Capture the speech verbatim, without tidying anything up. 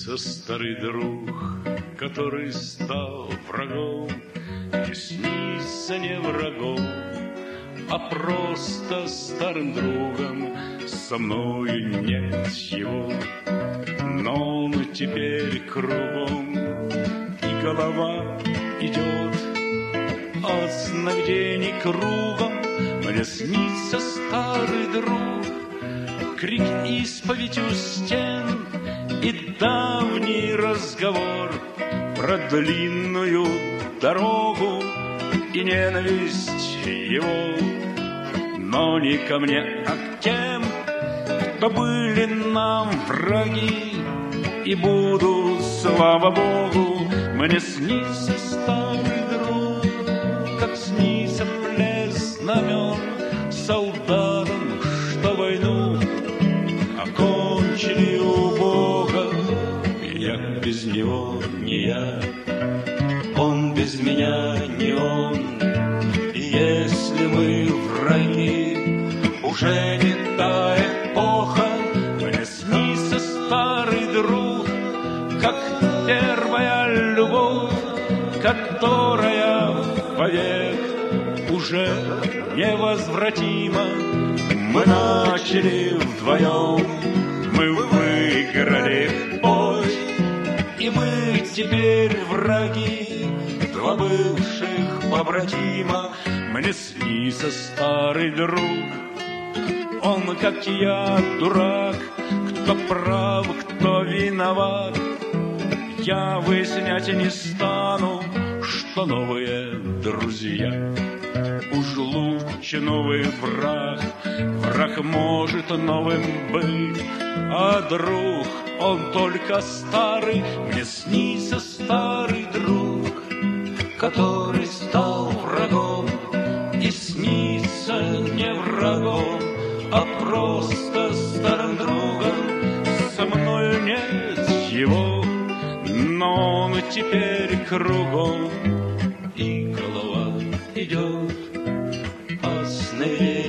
снится старый друг, который стал врагом. И снится не врагом, а просто старым другом. Со мною нет его, но он теперь кругом. И голова идет от сновидений кругом. Мне снится старый друг, крик исповедь у стен и давний разговор про длинную дорогу и ненависть его. Но не ко мне, а к тем, кто были нам враги, и будут, слава Богу. Мне снится старый друг, как снится блеск знамен солдатам, что войну окончили у Бога. Я без него не я, он без меня не он. И если мы враги, уже не та эпоха. Мне снится старый друг, как первая любовь, которая вовек уже невозвратима. Мы начали вдвоем, мы выиграли бой, и мы теперь враги, два бывших побратима. Мне снится старый друг, он, как я, дурак, кто прав, кто виноват. Я выяснять не стану, что новые друзья уж лучше новый враг. Враг может новым быть, а друг, он только старый. Мне снится старый друг, который стал врагом. И снится не врагом, а просто старым другом. Со мною нет его, но он теперь кругом. И голова идет от сновидений